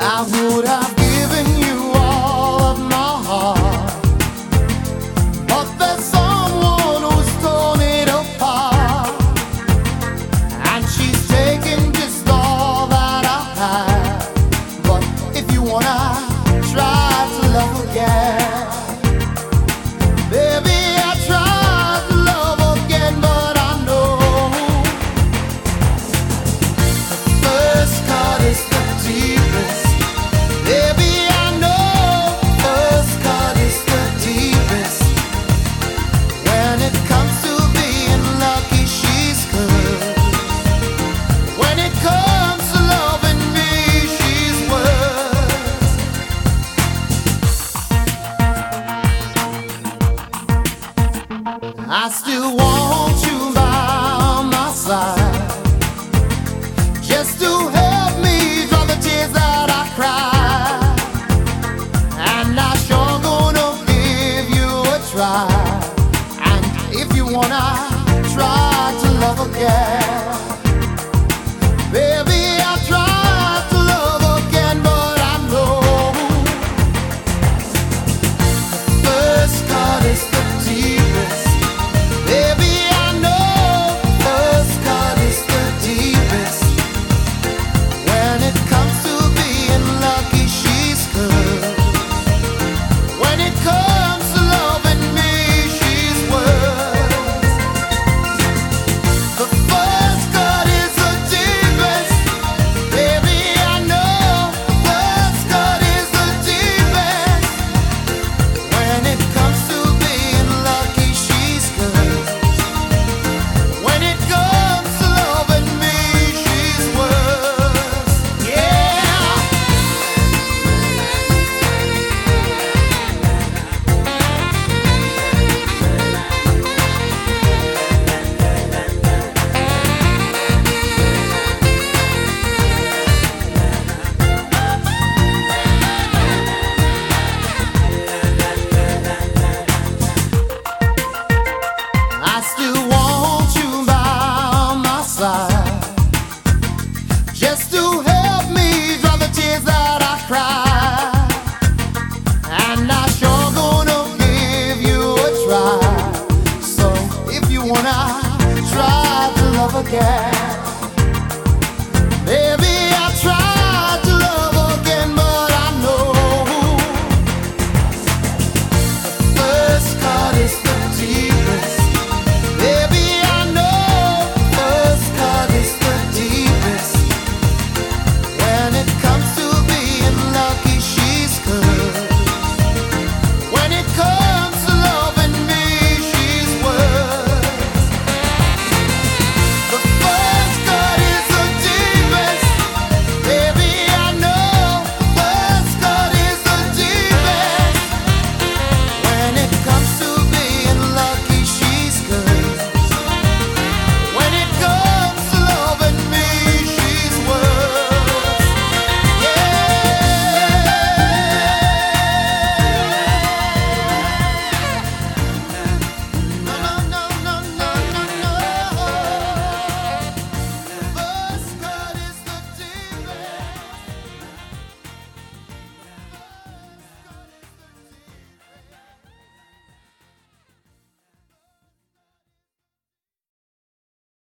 I would have given you all of my heart, but there's someone who's torn it apart, and she's taken just all that I have. But if you wanna try to love again, baby, I tried to love again, but I know the first cut is the deepest. Baby, I know first cut is the deepest. When it comes to being lucky, she's good. When it comes to loving me, she's worse. I still want you by my side, just to help me dry the tears that I cry. And I sure gonna give you a try. And if you wanna try to love again, baby, I tried to love again, but I know the first cut is the deepest. Baby, I know first cut is the deepest. When it comes to being lucky, she's good. When it comes to loving me, she's worse. The first cut is the deepest. Baby, I know the first cut is the deepest. When it comes to being lucky, she's good. When it comes to loving me, she's worse. Yeah. I still want you by my side, just to help me dry the tears that I cry. And I sure gonna give you a try. So if you wanna try to love again,